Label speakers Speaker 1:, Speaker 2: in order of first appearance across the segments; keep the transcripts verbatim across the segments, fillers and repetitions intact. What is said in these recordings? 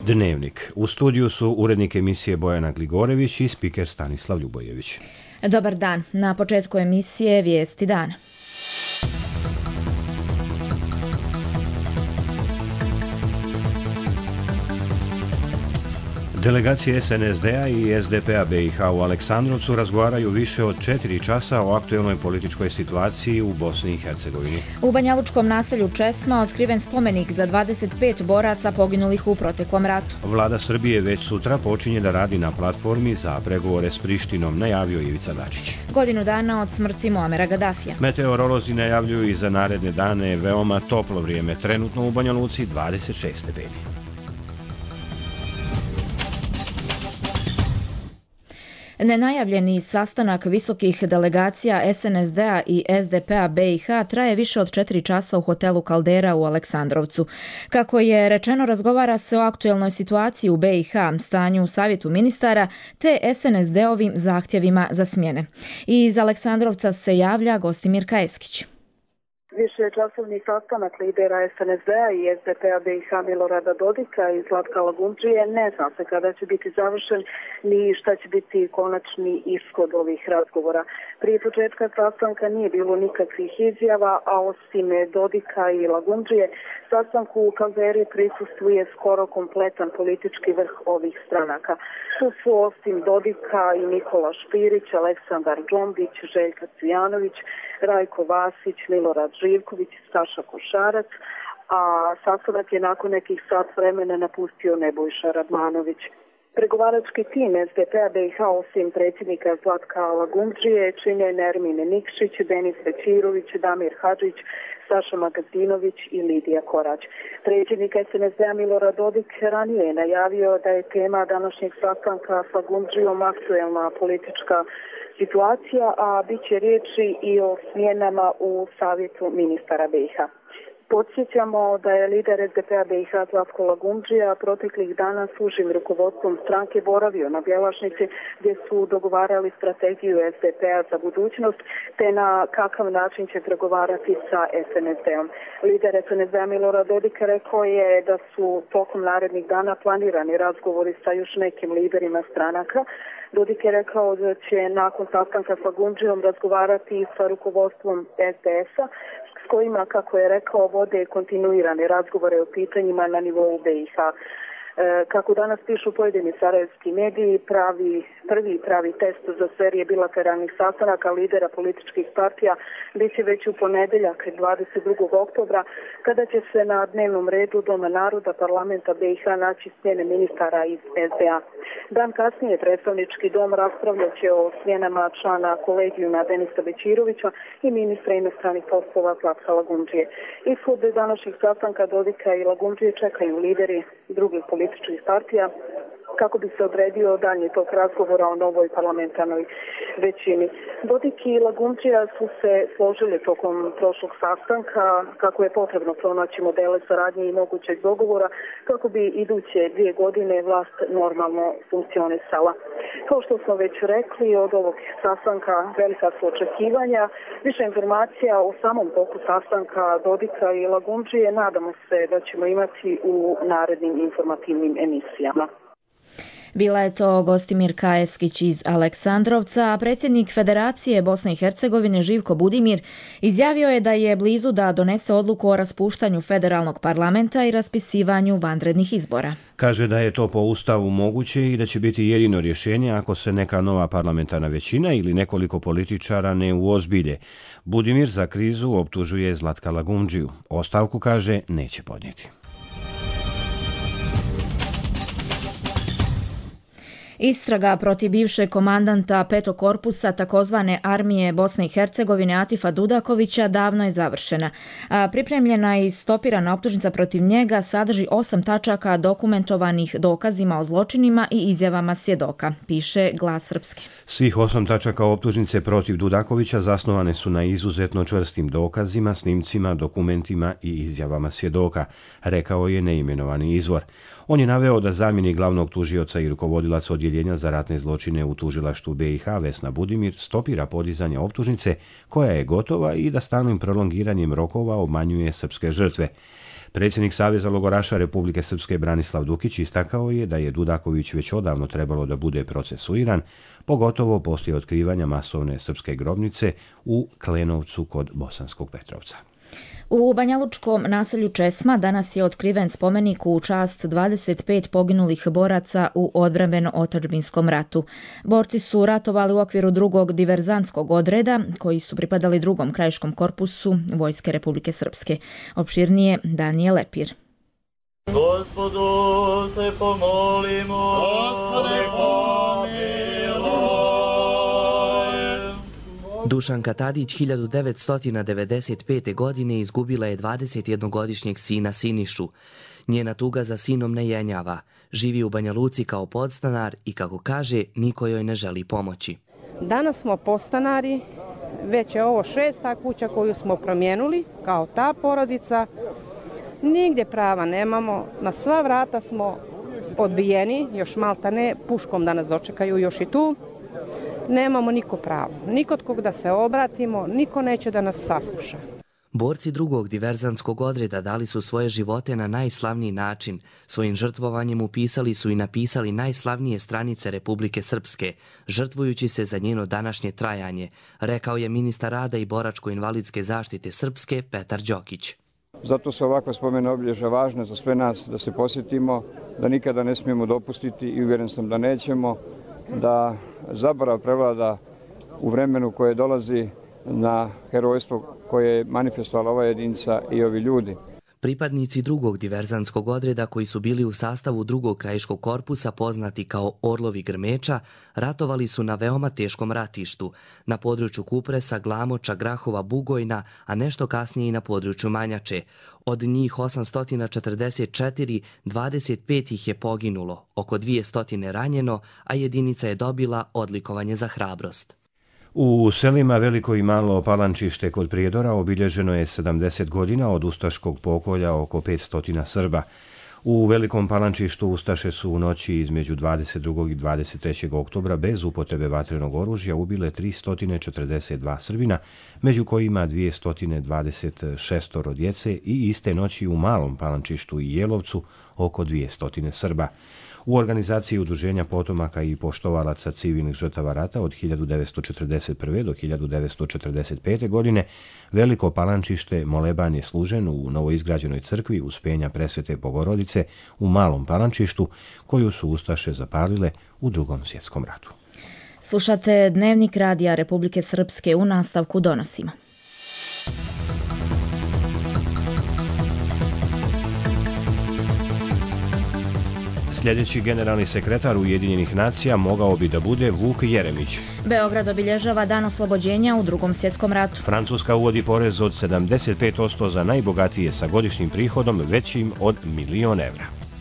Speaker 1: Dnevnik. U studiju su urednik emisije Bojana Gligorević i spiker Stanislav Ljubojević.
Speaker 2: Dobar dan. Na početku emisije Vijesti dana.
Speaker 1: Delegacije es en es de-a i es de pe-a be i ha u Aleksandrovcu razgovaraju više od četiri časa o aktuelnoj političkoj situaciji u Bosni i Hercegovini.
Speaker 2: U banjalučkom naselju Česma otkriven spomenik za dvadeset pet boraca poginulih u proteklom ratu.
Speaker 1: Vlada Srbije već sutra počinje da radi na platformi za pregovore s Prištinom, najavio Ivica Dačić.
Speaker 2: Godinu dana od smrti Muamera Gadafija.
Speaker 1: Meteorolozi najavljuju i za naredne dane veoma toplo vrijeme, trenutno u Banja Luci dvadeset šest stepeni.
Speaker 2: Nenajavljeni sastanak visokih delegacija es en es de-a i es de pe-a be i ha traje više od četiri časa u hotelu Kaldera u Aleksandrovcu. Kako je rečeno, razgovara se o aktuelnoj situaciji u be i ha, stanju u savjetu ministara te es en es de-ovim zahtjevima za smjene. I iz Aleksandrovca se javlja Gostimir Kajeskić.
Speaker 3: Višečasovni sastanak lidera es en es de-a i es de pe-a be i ha Milorada Dodika i Zlatka Lagundžije ne zna se kada će biti završen ni šta će biti konačni ishod ovih razgovora. Prije početka sastanka nije bilo nikakvih izjava, a osim Dodika i Lagundžije, sastanku u Kalderi prisustvuje skoro kompletan politički vrh ovih stranaka. Tu su osim Dodika i Nikola Špirić, Aleksandar Džombić, Željka Cvijanović, Rajko Vasić, Milorad Živković, Saša Košarac, a sastanak je nakon nekih sat vremena napustio Nebojša Radmanović. Pregovarački tim es de pe-a be i ha osim predsjednika Zlatka Lagundžije čine Nermin Nikšić, Denis Bećirović, Damir Hadžić, Saša Magazinović i Lidija Korać. Predsjednik es en es de-a Milorad Dodik ranije je najavio da je tema današnjeg sastanka s Lagundžijom aktuelna politička situacija, a bit će riječi i o smjenama u savjetu ministara be i ha. Podsjećamo da je lider es de pe-a be i ha Zlatko Lagundžija proteklih dana s užim rukovodstvom stranke boravio na Bjelašnici gdje su dogovarali strategiju es de pe-a za budućnost te na kakav način će pregovarati sa es en es de-om. Lider es en es de-a Milorad Dodik rekao je da su tokom narednih dana planirani razgovori sa još nekim liderima stranaka. Dodik je rekao da će nakon sastanka s Lagundžijom razgovarati sa rukovodstvom es de es-a s kojima, kako je rekao, vode kontinuirane razgovore o pitanjima na nivou be i ha. Kako danas pišu pojedini sarajevski mediji, pravi, prvi pravi test za serije bilateralnih sastanaka lidera političkih partija bit će već u ponedjeljak dvadeset drugog oktobra, kada će se na dnevnom redu Doma naroda parlamenta be i ha naći smjene ministara iz es de-a. Dan kasnije predstavnički dom raspravljat će o smjenama člana kolegijuma Denisa Bećirovića i ministra inostranih poslova Zlatka Lagundžije. Ishod današnjeg sastanka Dodika i Lagundžije čekaju lideri drugih političkih partija kako bi se odredio daljnji tok razgovora o novoj parlamentarnoj većini. Dodik i Lagundžija su se složili tokom prošlog sastanka kako je potrebno pronaći modele saradnje i mogućeg dogovora kako bi iduće dvije godine vlast normalno funkcionisala. Kao što smo već rekli, od ovog sastanka velika su očekivanja. Više informacija o samom toku sastanka Dodika i Lagundžije nadamo se da ćemo imati u narednim informativnim emisijama.
Speaker 2: Bila je to Gostimir Kajeskić iz Aleksandrovca, a predsjednik Federacije Bosne i Hercegovine Živko Budimir izjavio je da je blizu da donese odluku o raspuštanju federalnog parlamenta i raspisivanju vanrednih izbora.
Speaker 1: Kaže da je to po Ustavu moguće i da će biti jedino rješenje ako se neka nova parlamentarna većina ili nekoliko političara ne uozbilje. Budimir za krizu optužuje Zlatka Lagundžiju. Ostavku, kaže, neće podnijeti.
Speaker 2: Istraga protiv bivšeg komandanta petog korpusa takozvane armije Bosne i Hercegovine Atifa Dudakovića davno je završena, a pripremljena i stopirana optužnica protiv njega sadrži osam tačaka dokumentovanih dokazima o zločinima i izjavama svjedoka, piše Glas Srpske.
Speaker 1: Svih osam tačaka optužnice protiv Dudakovića zasnovane su na izuzetno čvrstim dokazima, snimcima, dokumentima i izjavama svjedoka, rekao je neimenovani izvor. On je naveo da zamjenik glavnog tužioca i rukovodilac odjeljenja za ratne zločine u tužilaštvu be i ha Vesna Budimir stopira podizanje optužnice koja je gotova i da stalnim prolongiranjem rokova obmanjuje srpske žrtve. Predsjednik Saveza logoraša Republike Srpske Branislav Dukić istakao je da je Dudaković već odavno trebalo da bude procesuiran, pogotovo poslije otkrivanja masovne srpske grobnice u Klenovcu kod Bosanskog Petrovca.
Speaker 2: U banjalučkom naselju Česma danas je otkriven spomenik u čast dvadeset pet poginulih boraca u odbrambeno-otadžbinskom ratu. Borci su ratovali u okviru drugog diverzantskog odreda, koji su pripadali drugom krajiškom korpusu Vojske Republike Srpske. Opširnije Danije Lepir.
Speaker 4: Gospodu se pomolimo, Gospode pomiluj.
Speaker 5: Dušanka Tadić hiljadu devetsto devedeset pete. godine izgubila je dvadesetjednogodišnjeg sina Sinišu. Njena tuga za sinom ne jenjava. Živi u Banja Luci kao podstanar i, kako kaže, niko joj ne želi pomoći.
Speaker 6: Danas smo podstanari, već je ovo šesta kuća koju smo promijenili kao ta porodica. Nigdje prava nemamo, na sva vrata smo odbijeni, još malta ne, puškom da nas dočekaju još i tu. Nemamo niko pravo, nikod kog da se obratimo, niko neće da nas sasluša.
Speaker 5: Borci drugog diverzantskog odreda dali su svoje živote na najslavniji način. Svojim žrtvovanjem upisali su i napisali najslavnije stranice Republike Srpske, žrtvujući se za njeno današnje trajanje, rekao je ministar rada i boračko-invalidske zaštite Srpske Petar Đokić.
Speaker 7: Zato su ovakva spomena obilježja važne za sve nas da se posjetimo, da nikada ne smijemo dopustiti i uvjeren sam da nećemo, da zaborav prevlada u vremenu koje dolazi na herojstvo koje je manifestovala ova jedinica i ovi ljudi.
Speaker 5: Pripadnici drugog diverzantskog odreda koji su bili u sastavu drugog krajiškog korpusa poznati kao Orlovi Grmeča, ratovali su na veoma teškom ratištu, na području Kupresa, Glamoča, Grahova, Bugojna, a nešto kasnije i na području Manjače. Od njih osamsto četrdeset četiri, dvadeset pet ih je poginulo, oko dvjesto ranjeno, a jedinica je dobila odlikovanje za hrabrost.
Speaker 1: U selima Veliko i Malo Palančište kod Prijedora obilježeno je sedamdeset godina od ustaškog pokolja oko petsto Srba. U Velikom Palančištu ustaše su u noći između dvadeset drugog i dvadeset trećeg oktobra bez upotrebe vatrenog oružja ubile tristo četrdeset dva Srbina, među kojima dvjesto dvadeset šest djece, i iste noći u Malom Palančištu i Jelovcu oko dvjesto Srba. U organizaciji Udruženja potomaka i poštovalaca civilnih žrtava rata od hiljadu devetsto četrdeset prve. do hiljadu devetsto četrdeset pete. godine Veliko Palančište moleban je služen u novoizgrađenoj crkvi Uspenja Presvete Bogorodice u Malom Palančištu, koju su ustaše zapalile u Drugom svjetskom ratu.
Speaker 2: Slušate Dnevnik Radija Republike Srpske, u nastavku donosimo.
Speaker 1: Sljedeći generalni sekretar Ujedinjenih nacija mogao bi da bude Vuk Jeremić.
Speaker 2: Beograd obilježava dan oslobođenja u Drugom svjetskom ratu.
Speaker 1: Francuska uvodi porez od sedamdeset pet posto za najbogatije sa godišnjim prihodom većim od milion evra.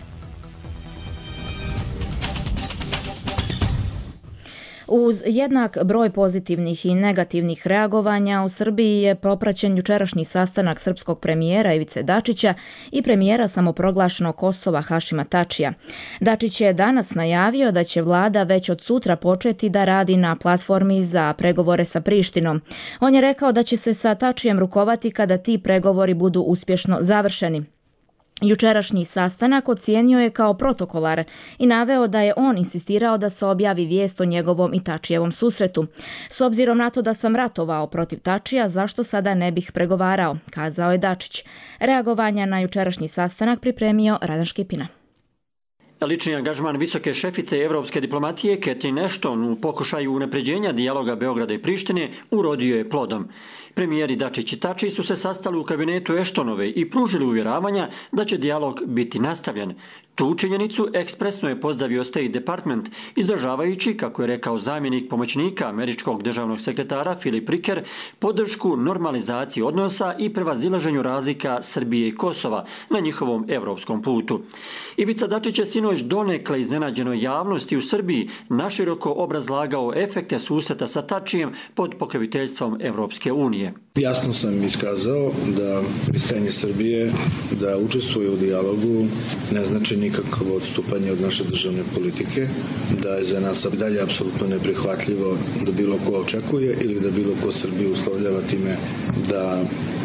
Speaker 2: Uz jednak broj pozitivnih i negativnih reagovanja, u Srbiji je popraćen jučerašnji sastanak srpskog premijera Ivice Dačića i premijera samoproglašenog Kosova Hašima Tačija. Dačić je danas najavio da će vlada već od sutra početi da radi na platformi za pregovore sa Prištinom. On je rekao da će se sa Tačijem rukovati kada ti pregovori budu uspješno završeni. Jučerašnji sastanak ocijenio je kao protokolar i naveo da je on insistirao da se objavi vijest o njegovom i Tačijevom susretu. S obzirom na to da sam ratovao protiv Tačija, zašto sada ne bih pregovarao, kazao je Dačić. Reagovanja na jučerašnji sastanak pripremio Radan Škipina.
Speaker 8: Lični angažman visoke šefice evropske diplomatije Catherine Ashton u pokušaju unapređenja dijaloga Beograda i Prištine urodio je plodom. Premijeri Dačić i Tači su se sastali u kabinetu Ashtonove i pružili uvjeravanja da će dijalog biti nastavljen. Tu činjenicu ekspresno je pozdravio State Department, izražavajući, kako je rekao zamjenik pomoćnika američkog državnog sekretara Filip Riker, podršku normalizaciji odnosa i prevazilaženju razlika Srbije i Kosova na njihovom evropskom putu. Ivica Dačić je sinoć donekle iznenađenoj javnosti u Srbiji naširoko obrazlagao efekte susreta sa Tačijem pod pokroviteljstvom Evropske unije.
Speaker 9: Jasno sam iskazao da pristajanje Srbije da učestvuje u dijalogu ne znači nikakvo odstupanje od naše državne politike, da je za nas dalje apsolutno neprihvatljivo da bilo ko očekuje ili da bilo ko Srbiju uslovljava time da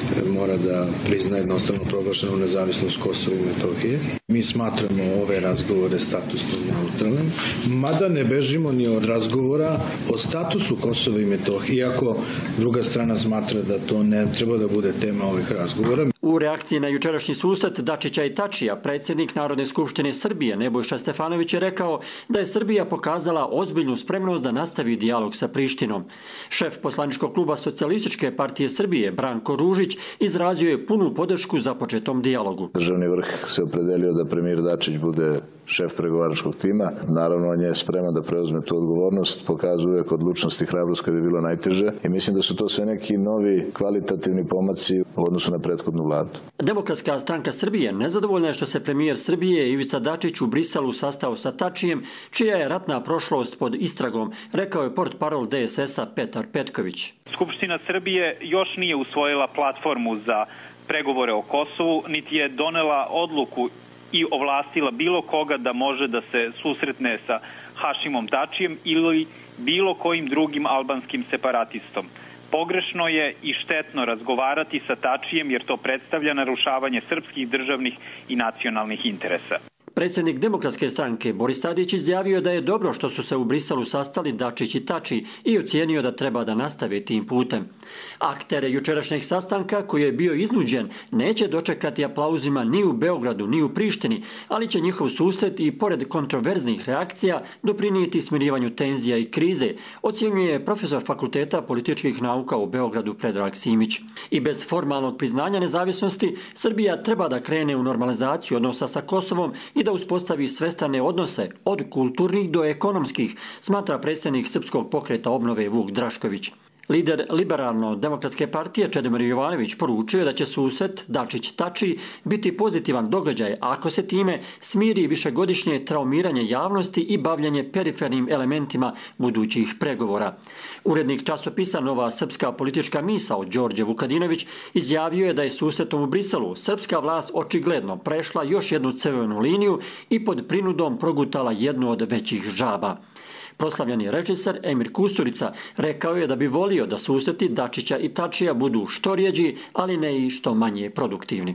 Speaker 9: mora da prizna jednostavno proglašenu nezavisnost Kosova i Metohije. Mi smatramo ove razgovore statusno neutralnim, mada ne bežimo ni od razgovora o statusu Kosova i Metohije, iako druga strana smatra da to ne treba da bude tema ovih razgovora.
Speaker 8: U reakciji na jučerašnji susret Dačića i Tačija, predsjednik Narodne skupštine Srbije Nebojša Stefanović je rekao da je Srbija pokazala ozbiljnu spremnost da nastavi dijalog sa Prištinom. Šef poslaničkog kluba Socijalističke partije Srbije Branko Ružić izrazio je punu podršku započetom dijalogu.
Speaker 10: Državni vrh se opredelio da premijer Dačić bude šef pregovaračkog tima. Naravno, on je spreman da preuzme tu odgovornost, pokazuje uvijek odlučnost i hrabrost kad je bilo najteže i mislim da su to sve neki novi kvalitativni pomaci u odnosu na prethodnu vladu.
Speaker 8: Demokratska stranka Srbije nezadovoljna je što se premijer Srbije Ivica Dačić u Briselu sastao sa Tačijem, čija je ratna prošlost pod istragom, rekao je portparol D S S-a Petar Petković.
Speaker 11: Skupština Srbije još nije usvojila platformu za pregovore o Kosovu, niti je donela odluku i ovlastila bilo koga da može da se susretne sa Hašimom Tačijem ili bilo kojim drugim albanskim separatistom. Pogrešno je i štetno razgovarati sa Tačijem jer to predstavlja narušavanje srpskih državnih i nacionalnih interesa.
Speaker 8: Predsjednik Demokratske stranke Boris Tadić izjavio da je dobro što su se u Briselu sastali Dačić i Tači i ocijenio da treba da nastave tim putem. Aktere jučerašnjeg sastanka, koji je bio iznuđen, neće dočekati aplauzima ni u Beogradu ni u Prištini, ali će njihov susret i pored kontroverznih reakcija doprinijeti smirivanju tenzija i krize, ocjenjuje profesor Fakulteta političkih nauka u Beogradu Predrag Simić. I bez formalnog priznanja nezavisnosti, Srbija treba da krene u normalizaciju odnosa sa Kosovom i da uspostavi svestrane odnose, od kulturnih do ekonomskih, smatra predsjednik Srpskog pokreta obnove Vuk Drašković. Lider Liberalno-demokratske partije Čedomir Jovanović poručuje da će susret Dačić-Tači biti pozitivan događaj ako se time smiri višegodišnje traumiranje javnosti i bavljanje perifernim elementima budućih pregovora. Urednik časopisa Nova srpska politička misao Đorđe Vukadinović izjavio je da je susretom u Briselu srpska vlast očigledno prešla još jednu crvenu liniju i pod prinudom progutala jednu od većih žaba. Proslavljeni režiser Emir Kusturica rekao je da bi volio da susreti Dačića i Tačija budu što rjeđi, ali ne i što manje produktivni.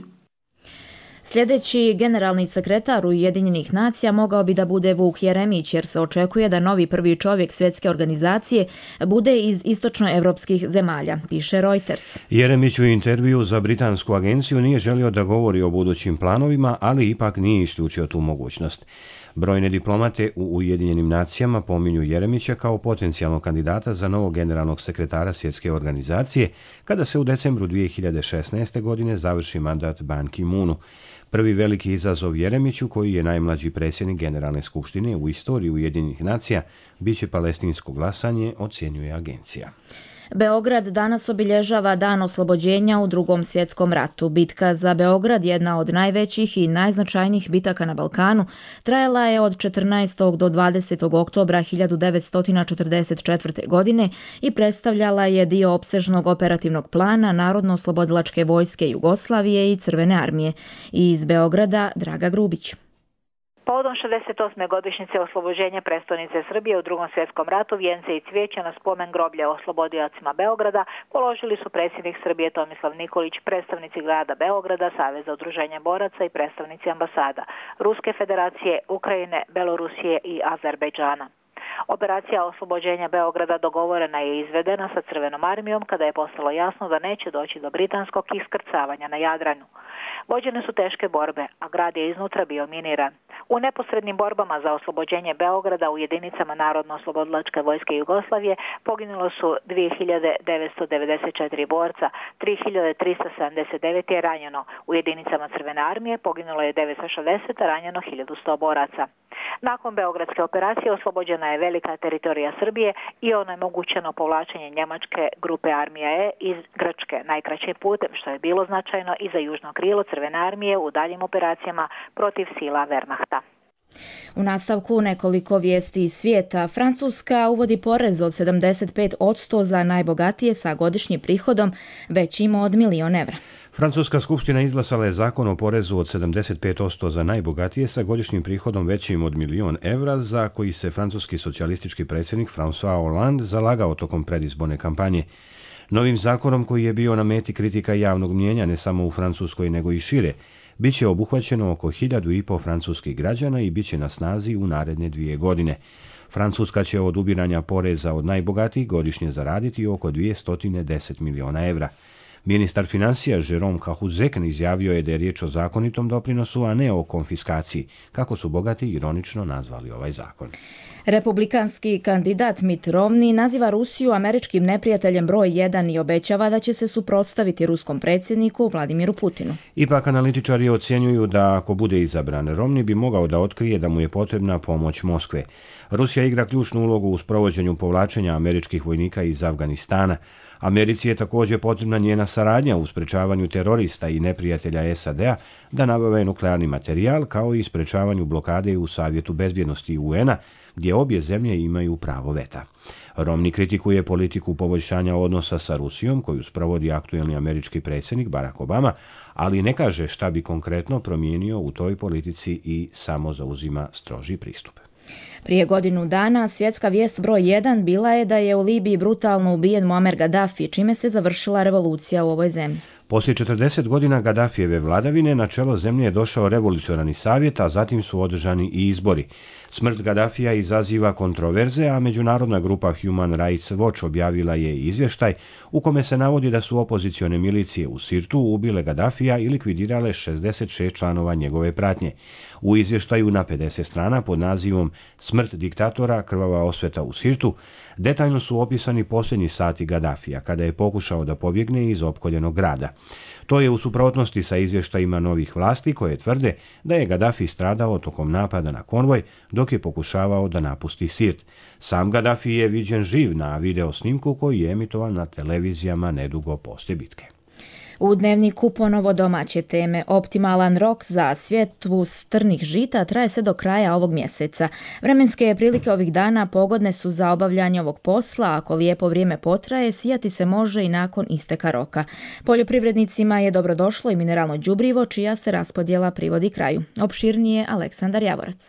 Speaker 2: Sljedeći generalni sekretar Ujedinjenih nacija mogao bi da bude Vuk Jeremić, jer se očekuje da novi prvi čovjek svjetske organizacije bude iz istočnoevropskih zemalja, piše Reuters.
Speaker 1: Jeremić u intervju za britansku agenciju nije želio da govori o budućim planovima, ali ipak nije isključio tu mogućnost. Brojne diplomate u Ujedinjenim nacijama pominju Jeremića kao potencijalnog kandidata za novog generalnog sekretara svjetske organizacije kada se u decembru dvije hiljade šesnaeste. godine završi mandat Ban Ki-moonu. Prvi veliki izazov Jeremiću, koji je najmlađi predsjednik Generalne skupštine u istoriji Ujedinjenih nacija, bit će palestinsko glasanje, ocjenjuje agencija.
Speaker 2: Beograd danas obilježava dan oslobođenja u Drugom svjetskom ratu. Bitka za Beograd, jedna od najvećih i najznačajnijih bitaka na Balkanu, trajala je od četrnaestog do dvadesetog oktobra hiljadu devetsto četrdeset četvrte. godine i predstavljala je dio opsežnog operativnog plana Narodno-oslobodilačke vojske Jugoslavije i Crvene armije. Iz Beograda Draga Grubić.
Speaker 12: Povodom šezdeset osme godišnjice oslobođenja prestonice Srbije u Drugom svjetskom ratu vijence i cvijeća na spomen groblja oslobodiocima Beograda položili su predsjednik Srbije Tomislav Nikolić, predstavnici grada Beograda, Saveza udruženja boraca i predstavnici ambasada Ruske federacije, Ukrajine, Belorusije i Azerbejdžana. Operacija oslobođenja Beograda dogovorena je i izvedena sa Crvenom armijom kada je postalo jasno da neće doći do britanskog iskrcavanja na Jadranu. Vođene su teške borbe, a grad je iznutra bio miniran. U neposrednim borbama za oslobođenje Beograda u jedinicama Narodno-oslobodilačke vojske Jugoslavije poginulo su dvije hiljade devetsto devedeset četiri borca, tri hiljade trista sedamdeset devet je ranjeno. U jedinicama Crvene armije poginulo je devetsto šezdeset, a ranjeno hiljadu sto boraca. Nakon beogradske operacije oslobođena je velika teritorija Srbije i onemogućeno povlačenje njemačke grupe Armija E iz Grčke najkraćim putem, što je bilo značajno i za južno krilo Crvene armije u daljim operacijama protiv sila Wehrmachta.
Speaker 2: U nastavku nekoliko vijesti iz svijeta. Francuska uvodi porez od sedamdeset pet posto za najbogatije sa godišnjim prihodom većim od milion evra.
Speaker 1: Francuska skupština izglasala je zakon o porezu od sedamdeset pet posto za najbogatije sa godišnjim prihodom većim od milion evra, za koji se francuski socijalistički predsjednik François Hollande zalagao tokom predizborne kampanje. Novim zakonom, koji je bio na meti kritika javnog mnijenja ne samo u Francuskoj nego i šire, bit će obuhvaćeno oko hiljadu i po francuskih građana i bit će na snazi u naredne dvije godine. Francuska će od ubiranja poreza od najbogatijih godišnje zaraditi oko dvjesto deset miliona evra. Ministar financija Jérôme Cahuzac izjavio je da je riječ o zakonitom doprinosu, a ne o konfiskaciji, kako su bogati ironično nazvali ovaj zakon.
Speaker 2: Republikanski kandidat Mitt Romney naziva Rusiju američkim neprijateljem broj jedan i obećava da će se suprotstaviti ruskom predsjedniku Vladimiru Putinu.
Speaker 1: Ipak analitičari ocjenjuju da ako bude izabran, Romney bi mogao da otkrije da mu je potrebna pomoć Moskve. Rusija igra ključnu ulogu u sprovođenju povlačenja američkih vojnika iz Afganistana. Americi je također potrebna njena saradnja u sprečavanju terorista i neprijatelja S A D-a da nabave nuklearni materijal, kao i sprečavanju blokade u Savjetu bezbjednosti U N-a, gdje obje zemlje imaju pravo veta. Romney kritikuje politiku poboljšanja odnosa sa Rusijom koju sprovodi aktuelni američki predsjednik Barack Obama, ali ne kaže šta bi konkretno promijenio u toj politici i samo zauzima stroži pristup.
Speaker 2: Prije godinu dana svjetska vijest broj jedan bila je da je u Libiji brutalno ubijen Muammar Gaddafi, čime se završila revolucija u ovoj zemlji.
Speaker 1: Poslije četrdeset godina Gaddafijeve vladavine na čelo zemlje je došao revolucionarni savjet, a zatim su održani i izbori. Smrt Gaddafija izaziva kontroverze, a međunarodna grupa Human Rights Watch objavila je izvještaj u kome se navodi da su opozicione milicije u Sirtu ubile Gaddafija i likvidirale šezdeset šest članova njegove pratnje. U izvještaju na pedeset strana pod nazivom Smrt diktatora, krvava osveta u Sirtu detaljno su opisani posljednji sati Gaddafija, kada je pokušao da pobjegne iz opkoljenog grada. To je u suprotnosti sa izvještajima novih vlasti koje tvrde da je Gaddafi stradao tokom napada na konvoj dok je pokušavao da napusti Sirt. Sam Gaddafi je viđen živ na video snimku koji je emitovan na televizijama nedugo poslije bitke.
Speaker 2: U dnevniku ponovo domaće teme. Optimalan rok za sjetvu strnih žita traje se do kraja ovog mjeseca. Vremenske prilike ovih dana pogodne su za obavljanje ovog posla. Ako lijepo vrijeme potraje, sijati se može i nakon isteka roka. Poljoprivrednicima je dobrodošlo i mineralno đubrivo, čija se raspodjela privodi kraju. Opširnije Aleksandar Javorac.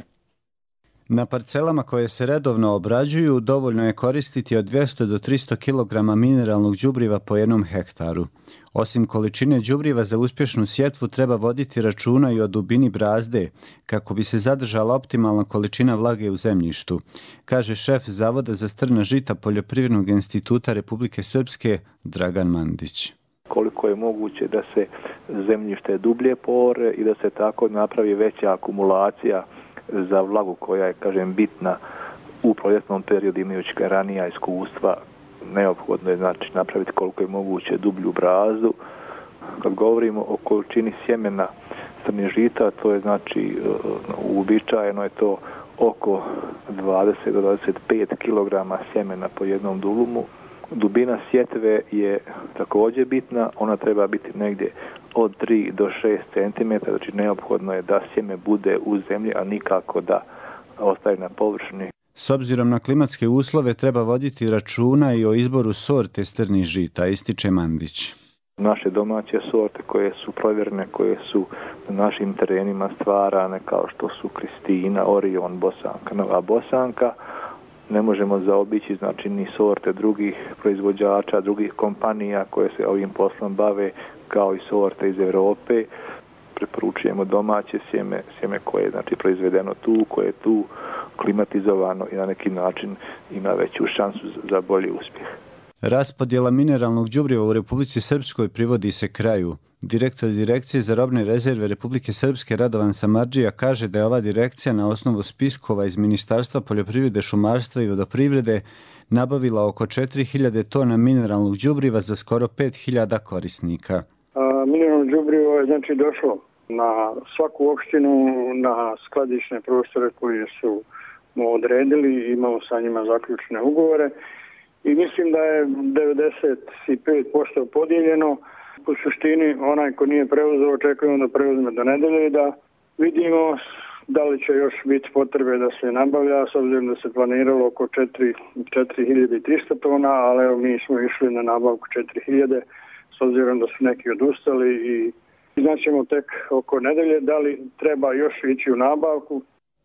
Speaker 13: Na parcelama koje se redovno obrađuju dovoljno je koristiti od dvjesto do tristo kilograma mineralnog đubriva po jednom hektaru. Osim količine đubriva za uspješnu sjetvu treba voditi računa i o dubini brazde kako bi se zadržala optimalna količina vlage u zemljištu, kaže šef Zavoda za strna žita Poljoprivrednog instituta Republike Srpske Dragan Mandić.
Speaker 14: Koliko je moguće da se zemljište dublje pore i da se tako napravi veća akumulacija za vlagu koja je, kažem, bitna u proljetnom periodu, imajući ranija iskustva. Neophodno je znači napraviti koliko je moguće dublju brazdu. Kad govorimo o količini sjemena strnih žita, to je znači uobičajeno je to oko dvadeset do dvadeset pet kilograma sjemena po jednom dulumu. Dubina sjetve je također bitna, ona treba biti negdje od tri do šest centimetara, znači neophodno je da sjeme bude u zemlji, a nikako da ostaje na površini.
Speaker 13: S obzirom na klimatske uslove treba voditi računa i o izboru sorte strnih žita, ističe Mandić.
Speaker 14: Naše domaće sorte koje su provjerene, koje su na našim terenima stvarane, kao što su Kristina, Orion, Bosanka, Nova Bosanka, ne možemo zaobići znači ni sorte drugih proizvođača, drugih kompanija koje se ovim poslom bave, kao i sorte iz Europe. Preporučujemo domaće sjeme, sjeme koje je znači proizvedeno tu, koje je tu klimatizovano i na neki način ima veću šansu za bolji uspjeh.
Speaker 13: Raspodjela mineralnog đubriva u Republici Srpskoj privodi se kraju. Direktor Direkcije za robne rezerve Republike Srpske Radovan Samardžija kaže da je ova direkcija na osnovu spiskova iz Ministarstva poljoprivrede, šumarstva i vodoprivrede nabavila oko četiri hiljade tona mineralnog đubriva za skoro pet hiljada korisnika.
Speaker 15: A, mineralno đubrivo je znači došlo na svaku opštinu, na skladišne prostore koje su odredili, imamo sa njima zaključne ugovore i mislim da je devedeset pet posto podijeljeno. U suštini onaj ko nije preuzeo, očekujemo da preuzme do nedelje i da vidimo da li će još biti potrebe da se nabavlja, s obzirom da se planiralo oko četiri hiljade tristo tona, ali evo mi smo išli na nabavku četiri hiljade, s obzirom da su neki odustali i znaćemo tek oko nedelje da li treba još ići u nabavku.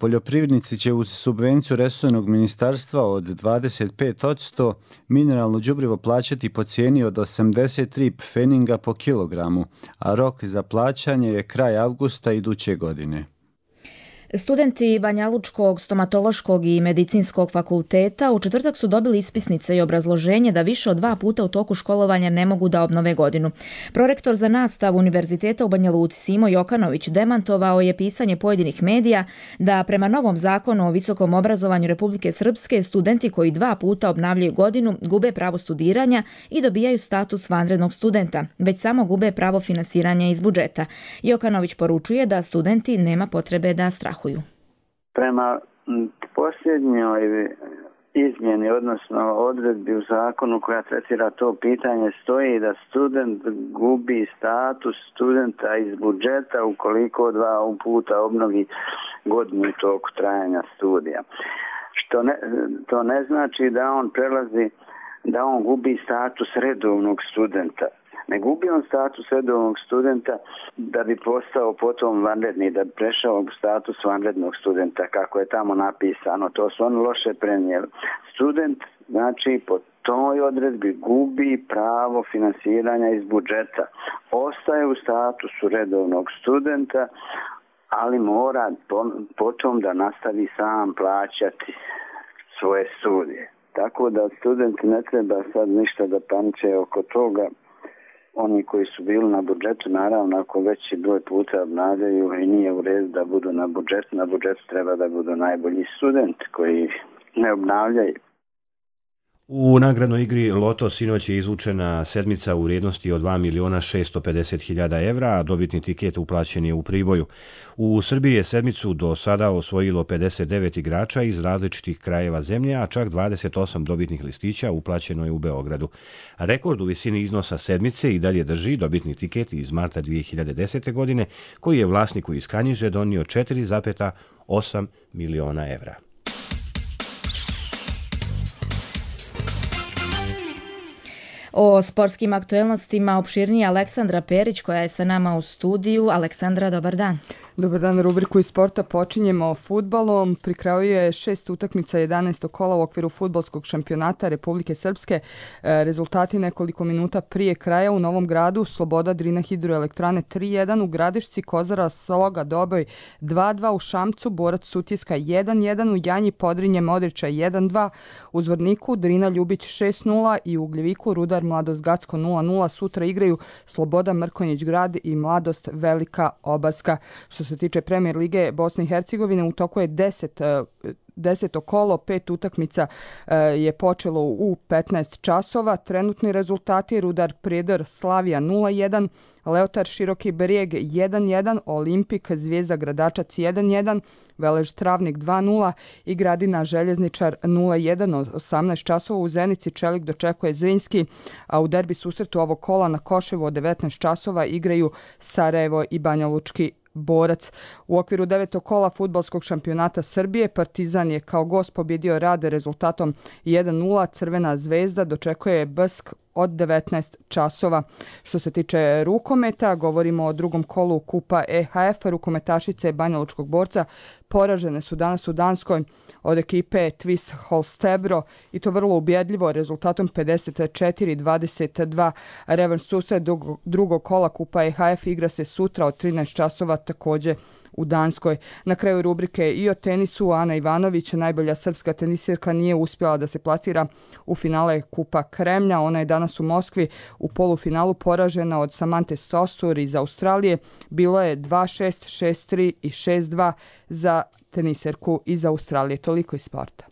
Speaker 13: Poljoprivrednici će uz subvenciju resornog ministarstva od dvadeset pet posto mineralno đubrivo plaćati po cijeni od osamdeset tri pfeninga po kilogramu, a rok za plaćanje je kraj avgusta iduće godine.
Speaker 2: Studenti Banjalučkog stomatološkog i medicinskog fakulteta u četvrtak su dobili ispisnice i obrazloženje da više od dva puta u toku školovanja ne mogu da obnove godinu. Prorektor za nastavu Univerziteta u Banja Luci Simo Jokanović demantovao je pisanje pojedinih medija da prema novom zakonu o visokom obrazovanju Republike Srpske studenti koji dva puta obnavljaju godinu gube pravo studiranja i dobijaju status vanrednog studenta, već samo gube pravo finansiranja iz budžeta. Jokanović poručuje da studenti nema potrebe da strahuju.
Speaker 16: Prema posljednjoj izmjeni, odnosno odredbi u zakonu koja tretira to pitanje, stoji da student gubi status studenta iz budžeta ukoliko dva puta obnovi godinu u toku trajanja studija. Što ne, to ne znači da on prelazi, da on gubi status redovnog studenta. Ne gubi on status redovnog studenta da bi postao potom vanredni, da bi prešao u status vanrednog studenta, kako je tamo napisano. To su oni loše prenijeli. Student, znači, po toj odredbi gubi pravo finansiranja iz budžeta. Ostaje u statusu redovnog studenta, ali mora potom da nastavi sam plaćati svoje studije. Tako da studenti ne treba sad ništa da paniče oko toga. Oni koji su bili na budžetu, naravno, ako veći broj puta obnavljaju i nije u redu da budu na budžetu, na budžetu treba da budu najbolji studenti koji ne obnavljaju.
Speaker 1: U nagradnoj igri Loto sinoć je izvučena sedmica u vrijednosti od dva miliona šesto pedeset hiljada evra, a dobitni tiket uplaćen je u Priboju. U Srbiji je sedmicu do sada osvojilo pedeset devet igrača iz različitih krajeva zemlje, a čak dvadeset osam dobitnih listića uplaćeno je u Beogradu. Rekord u visini iznosa sedmice i dalje drži dobitni tiket iz marta dvije hiljade desete. godine, koji je vlasniku iz Kanjiže donio četiri zarez osam miliona evra.
Speaker 2: O sportskim aktuelnostima opširnije Aleksandra Perić koja je sa nama u studiju. Aleksandra, dobar dan.
Speaker 17: Dobar dan, rubriku iz sporta počinjemo fudbalom. Pri kraju je šest utakmica jedanaestog kola u okviru fudbalskog šampionata Republike Srpske. Rezultati nekoliko minuta prije kraja: u Novom Gradu Sloboda Drina Hidroelektrane tri jedan, u Gradišci Kozara Sloga Doboj dva dva, u Šamcu Borac Sutjeska jedan jedan, u Janji Podrinje Modriča jedan dva, u Zvorniku Drina Ljubić šest nula i u Ugljeviku Rudar Mladost Gacko nula nula. Sutra igraju Sloboda Mrkonjić Grad i Mladost Velika Obaska. Što se tiče Premijer lige Bosne i Hercegovine, u toku je deset Deseto kolo, pet utakmica je počelo u petnaest časova. Trenutni rezultati: Rudar Prijedor Slavija nula jedan, Leotar Široki Brijeg jedan jedan, Olimpik Zvijezda Gradačac jedan jedan, Velež Travnik dva nula i Gradina Željezničar nula jedan. Od osamnaest časova u Zenici Čelik dočekuje Zrinski, a u derbi susretu ovog kola na Koševu od devetnaest časova igraju Sarajevo i Banja Lučki Borac. U okviru devetog kola fudbalskog šampionata Srbije Partizan je kao gost pobjedio Rade rezultatom jedan nula. Crvena zvezda dočekuje Bsk od devetnaest časova. Što se tiče rukometa, govorimo o drugom kolu Kupa E H F. Rukometašice Banja Lučkog Borca poražene su danas u Danskoj od ekipe Tvis Holstebro i to vrlo ubjedljivo rezultatom pedeset četiri dvadeset dva. Revanš susret drugog kola Kupa E H F igra se sutra od trinaest časova također u Danskoj. Na kraju rubrike i o tenisu Ana Ivanović, najbolja srpska tenisirka, nije uspjela da se plasira u finale Kupa Kremlja. Ona je danas u Moskvi u polufinalu poražena od Samante Stosur iz Australije. Bilo je dva šest, šest tri i šest dva za tenisirku iz Australije. Toliko iz sporta.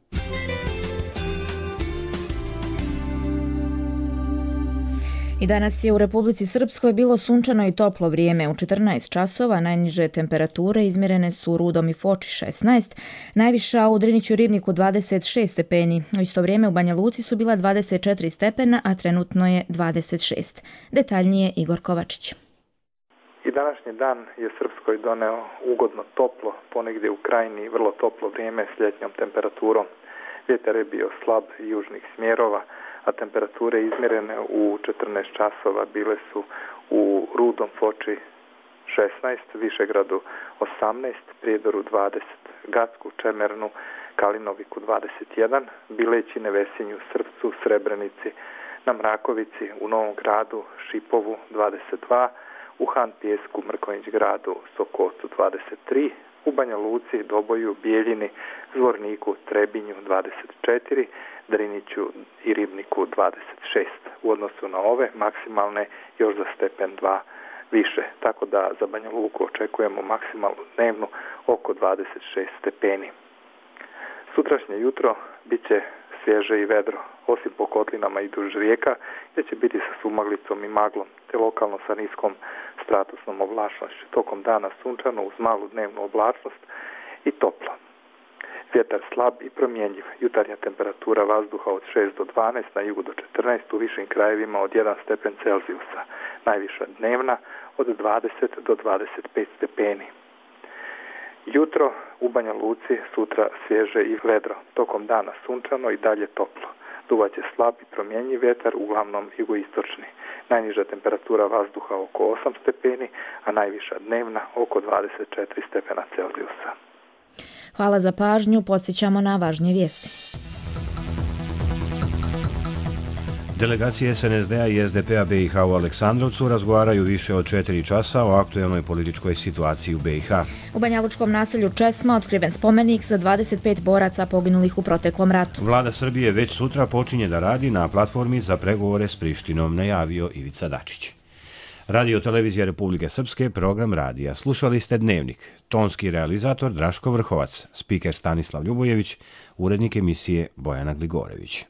Speaker 2: I danas je u Republici Srpskoj bilo sunčano i toplo vrijeme. U četrnaest časova najniže temperature izmjerene su u Rudom i Foči šesnaest, najviša u Driniću i Ribniku dvadeset šest stepeni. U isto vrijeme u Banja Luci su bila dvadeset četiri stepena, a trenutno je dvadeset šest. Detaljnije Igor Kovačić.
Speaker 18: I današnji dan je Srpskoj doneo ugodno toplo, ponegdje u krajini vrlo toplo vrijeme s ljetnjom temperaturom. Vjetar je bio slab južnih smjerova, a temperature izmjerene u četrnaest časova bile su u Rudom Foči šesnaest, Višegradu osamnaest, Prijedoru dvadeset, Gacku, Čemernu, Kalinoviku dvadeset jedan, Bileći, Nevesinju, Srpcu, Srebrenici, na Mrakovici, u Novom Gradu, Šipovu dvadeset dva, u Han Pijesku, Mrkonjić Gradu, Sokocu dvadeset tri, u Banja Luci, Doboju, Bijeljini, Zvorniku, Trebinju dvadeset četiri, Driniću i Ribniku dvadeset šest. U odnosu na ove maksimalne još za stepen dva više, tako da za Banja Luku očekujemo maksimalnu dnevnu oko dvadeset šest stepeni. Sutrašnje jutro bit će svježe i vedro, osim po kotlinama i duž rijeka, gdje će biti sa sumaglicom i maglom, te lokalno sa niskom stratusnom oblačnošću. Tokom dana sunčano uz malu dnevnu oblačnost i toplo. Vjetar slab i promjenjiv. Jutarnja temperatura vazduha od šest do dvanaest, na jugu do četrnaest, u višim krajevima od jedan stepen Celzijusa. Najviša dnevna od dvadeset do dvadeset pet stepeni. Jutro u Banja Luci, sutra svježe i vedro. Tokom dana sunčano i dalje toplo. Duvaće slab i promjenjiv vjetar, uglavnom jugoistočni. Najniža temperatura vazduha oko osam stepeni, a najviša dnevna oko dvadeset četiri stepena Celzijusa.
Speaker 2: Hvala za pažnju, podsjećamo na važnije vijesti.
Speaker 1: Delegacije S N S D-a i S D P-a B i H u Aleksandrovcu razgovaraju više od četiri časa o aktuelnoj političkoj situaciji u B i H.
Speaker 2: U banjalučkom naselju Česma otkriven spomenik za dvadeset pet boraca poginulih u proteklom ratu.
Speaker 1: Vlada Srbije već sutra počinje da radi na platformi za pregovore s Prištinom, najavio Ivica Dačić. Radio Televizija Republike Srpske, program radija. Slušali ste Dnevnik. Tonski realizator Draško Vrhovac, spiker Stanislav Ljubojević, urednik emisije Bojana Gligorević.